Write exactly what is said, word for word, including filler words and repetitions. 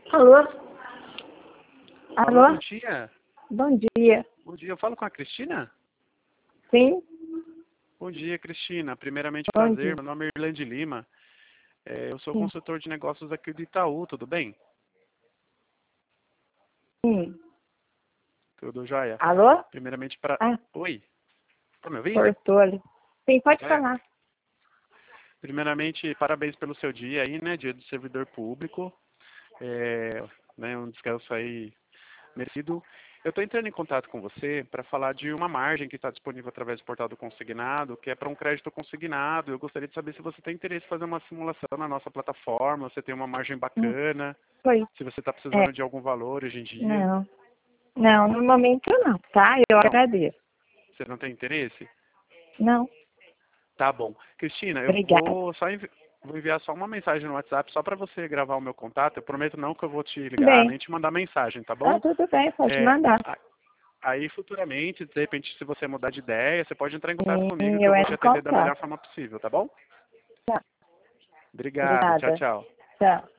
Alô? Alô, Alô? bom dia. Bom dia. Bom dia, eu falo com a Cristina? Sim? Bom dia, Cristina. Primeiramente, Bom prazer. dia. Meu nome é Irlande Lima. É, eu sou Sim. consultor de negócios aqui do Itaú, tudo bem? Sim. Tudo jóia? Alô? Primeiramente, para... Ah, Oi, tá me ouvindo? cortou ali. Sim, pode É. falar. Primeiramente, parabéns pelo seu dia aí, né? Dia do servidor público. É, né, um descanso aí merecido. Eu estou entrando em contato com você para falar de uma margem que está disponível através do portal do consignado, que é para um crédito consignado. Eu gostaria de saber se você tem interesse em fazer uma simulação na nossa plataforma, você tem uma margem Hum, bacana, Foi. se você está É. precisando de algum valor hoje em dia. Não. Não, no momento não, tá? Eu Não? agradeço. Você não tem interesse? Não. Tá bom. Cristina, eu Obrigada. vou só envi vou enviar só uma mensagem no WhatsApp só para você gravar o meu contato. Eu prometo não que eu vou te ligar, Bem. nem te mandar mensagem, tá Ah, bom? tudo bem, pode É, mandar. a- aí futuramente, de repente, se você mudar de ideia, você pode entrar em contato comigo Sim, que eu eu vou te entro em atender da melhor contato. forma possível, tá bom? Tá. Obrigado. Tchau, Obrigada. tchau. Tchau.